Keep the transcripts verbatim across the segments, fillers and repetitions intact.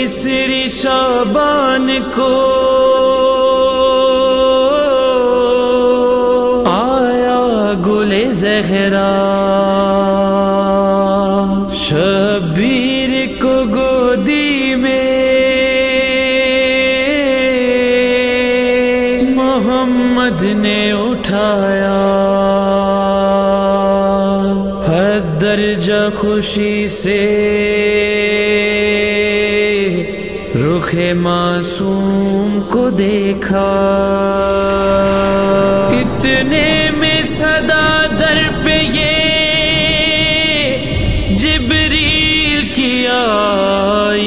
تیسری شعبان کو آیا گل زہرا، شبیر کو گودی میں محمد نے اٹھایا، حد درجہ خوشی سے رخ معصوم کو دیکھا، اتنے میں صدا در پہ یہ جبریل کی آئی،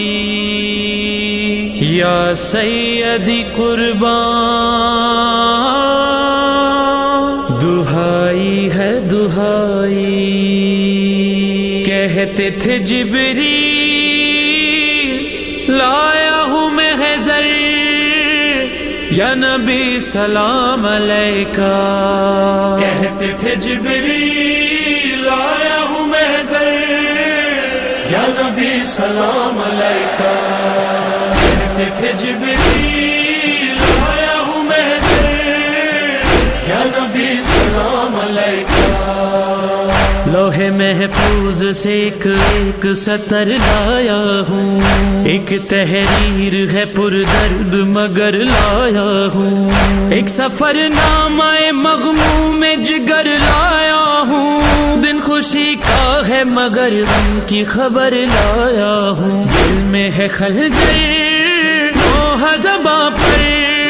یا سیدی قربان دہائی ہے دہائی، کہتے تھے جبریل لایا ہوں محضر، یا نبی سلام علیکہ، کہتے تھے جبریل لایا ہوں محضر، یا نبی سلام علیکہ، کہتے تھے جبریل لایا ہوں محضر، یا نبی سلام علیکہ۔ لوح محفوظ سے ایک ایک سطر لایا ہوں، ایک تحریر ہے پر درد مگر لایا ہوں، ایک سفر نامہ مغموم جگر لایا ہوں، دن خوشی کا ہے مگر غم کی خبر لایا ہوں، دل میں ہے خنجر نوحہ زباں پر،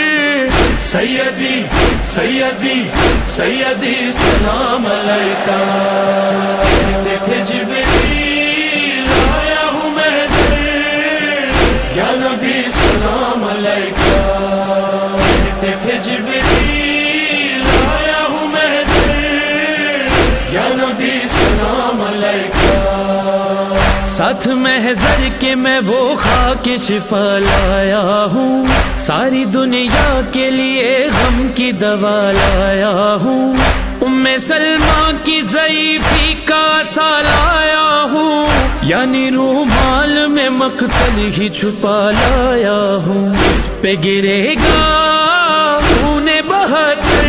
سیدی سیدی سیدی سلام علیکہ، کہتے تھے جبریل لایا ہوں محضر، یا نبی سلام علیکہ، کہتے تھے جبریل لایا ہوں محضر، یا نبی سلام علیکہ۔ ساتھ محضر کے میں وہ خاک شفا لایا ہوں، ساری دنیا کے لیے غم کی دوا لایا ہوں، ام سلمہ کی ضعیفی کا عصا لایا ہوں، یعنی رومال میں مقتل ہی چھپا لایا ہوں، اس پہ گرے گا خون بہتر،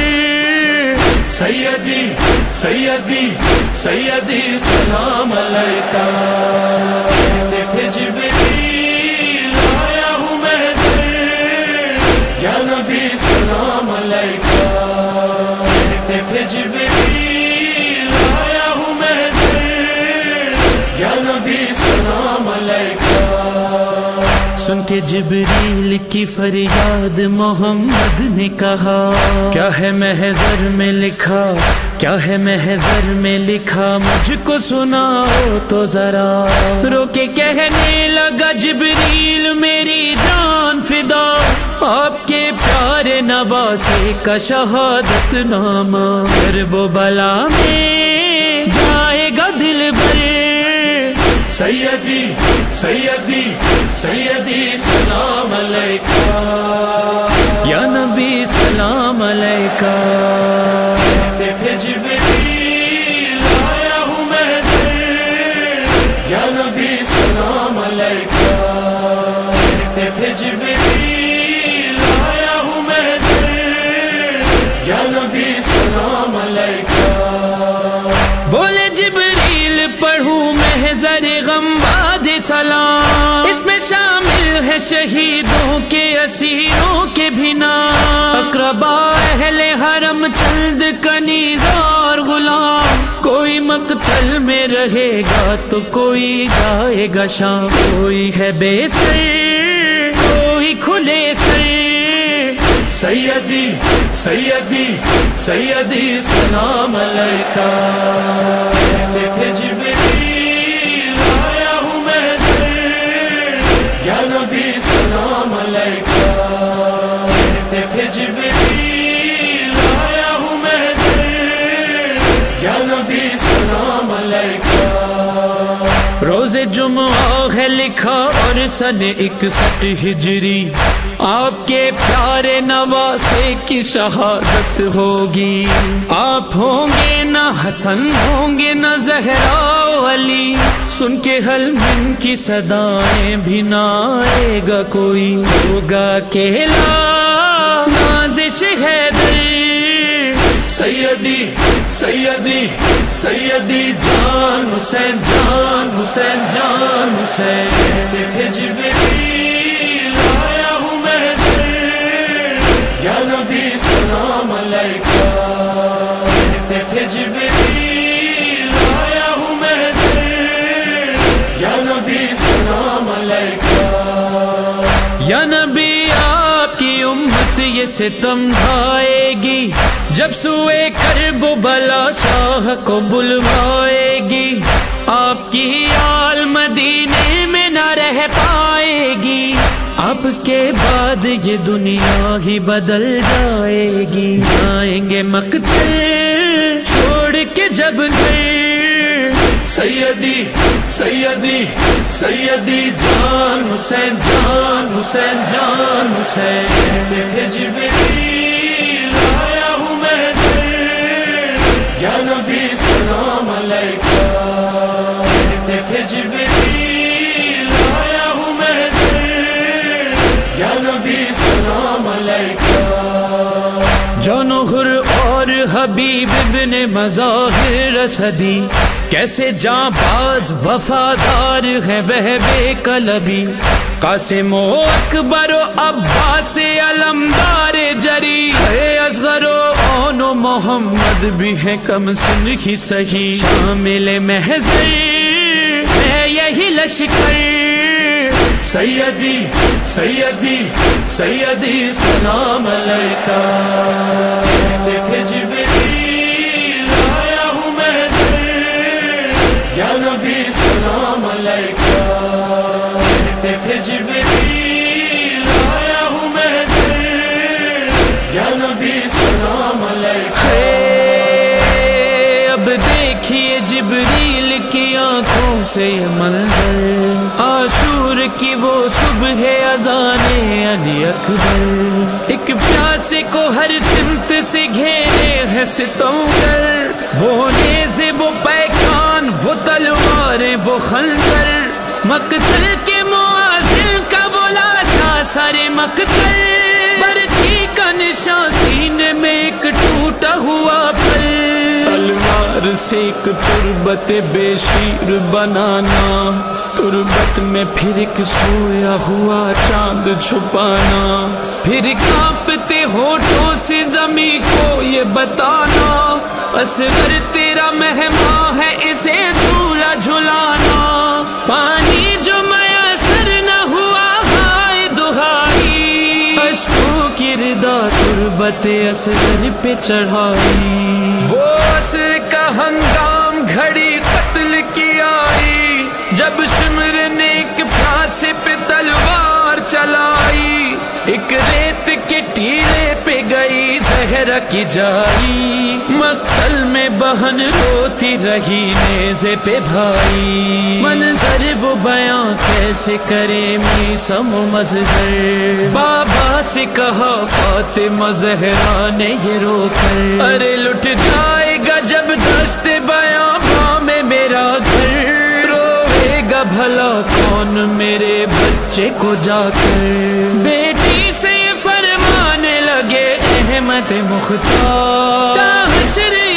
سیدی سیدی سیدی سلام علیکہ، کہتے تھے جبریل لایا ہوں محضر، یا نبی سلام علیکہ، کہتے تھے جبریل لایا ہوں محضر، یا نبی سلام علیکہ۔ سن کے جبریل کی فریاد محمد نے کہا، کیا ہے محضر میں لکھا، کیا ہے محضر میں لکھا، مجھ کو سناؤ تو ذرا، رو کے کہنے لگا جبریل میری جان فدا، آپ کے پیارے نواسے کا شہادت نامہ، کرب و بلا میں جائے گا دل بھر، سیدی سیدی سیدی سلام علیکہ، یا نبی سلام علیکہ، کہتے تھے جبریل لایا ہوں محضر، یا نبی سلام علیکہ، کہتے تھے جبریل لایا ہوں محضر، یا نبی سلام علیکہ۔ بولے جبریل پڑھوں محضر غم بعد سلام، اس میں شامل ہے شہیدوں کے اسیروں کے بھی نام، اقربا اہل حرم چند کنیز اور غلام، کوئی مقتل میں رہے گا تو کوئی جائے گا شام، کوئی ہے بے سر کوئی کھلے سر، سیدی سیدی سیدی سلام علیکہ، کہتے تھے جبریل لایا ہوں محضر، یا نبی سلام علیکہ، کہتے تھے جبریل لایا ہوں محضر، یا نبی سلام علیکہ۔ روز جمعہ ہے لکھا اور سن اکسٹھ ہجری، آپ کے پیارے نواسے کی شہادت ہوگی. آپ ہوں گے نہ حسن ہوں گے نہ زہرا و علی، سن کے حلم کی صدائیں بھی نہ آئے گا کوئی. ہوگا اکیلا نازش حیدر، سیدی سیدی سیدی جان حسین جان حسین جان حسین. کہتے تھے جبریل آیا ہوں میں یا نبی سلام علیکہ. کہتے تھے جبریل آیا ہوں میں یا نبی سلام علیکہ. یا نبی آپ کی امت یہ ستم ڈھائے گی، جب سوئے کرب و بلا شاہ کو بلوائے گی. آپ کی آل مدینے میں نہ رہ پائے گی، اب کے بعد یہ دنیا ہی بدل جائے گی. جائیں گے مقتل چھوڑ کے جب گھر، سیدی سیدی سیدی جان حسین جان حسین جان حسین. کہتے تھے جبریل آیا ہوں میں یا نبی سلام علیکہ. کہتے تھے جبریل آیا ہوں میں یا نبی سلام علیکہ. جونہر اور حبیب ابن مظاہر اسدی کیسے جاں باز وفادار ہے وہ بے کلبی. قاسم و اکبر و عباس علمدار جری، اصغر و اون و محمد بھی ہے کم سن ہی سہی. شامل محضر ہے یہی لشکر، سیدی سیدی سیدی سلام علیکہ. کہتے تھے جبریل آیا ہوں میں یا نبی سلام علیکہ. کہتے تھے جبریل آیا ہوں میں یا نبی سلام علیکہ. اب دیکھیے جبریل کی آنکھوں سے یہ منظر، عاشور کی وہ صبح اذان علی اکبر. ایک پیاسے کو ہر سمت سے گھیرے ہے ستمگر، وہ نیزے وہ پیکان وہ تلواریں وہ خنجر. مقتل کے موازن کا وہ لاشا سارے مقتل، برچھی کا نشان سینے میں ایک ٹوٹا ہوا پھل. تلوار سے ایک تربت بے شیر بنانا، تربت میں پھر ایک سویا ہوا چاند چھپانا، پھر کانپتے ہونٹوں سے زمین کو یہ بتانا، اصغر تیرا مہمان ہے اسے جھولا جھلانا. پانی جو میسر نہ ہوا ہائے دہائی، اشکوں کی ردا تربت اصغر پہ چڑھائی. وہ عصر کا ہنگام گھڑی قتل کی آئی، جب شمر نے ایک پھانسے پہ تلوار چلائی. ایک ریت کے ٹیلے پہ گئی زہرا کی جائی، مقتل میں بہن روتی رہی نیزے پہ بھائی. منظر وہ بیاں کیسے کرے میثم و مظہر، بابا سے کہا فاطمہ زہرا نے یہ رو کر. ارے لٹ جائے گا جب دست بیاں باں میں میرا گھر، روئے گا بھلا کون میرے بچے کو جا کر. بیٹی سے یہ فرمانے لگے احمد مختار، حشر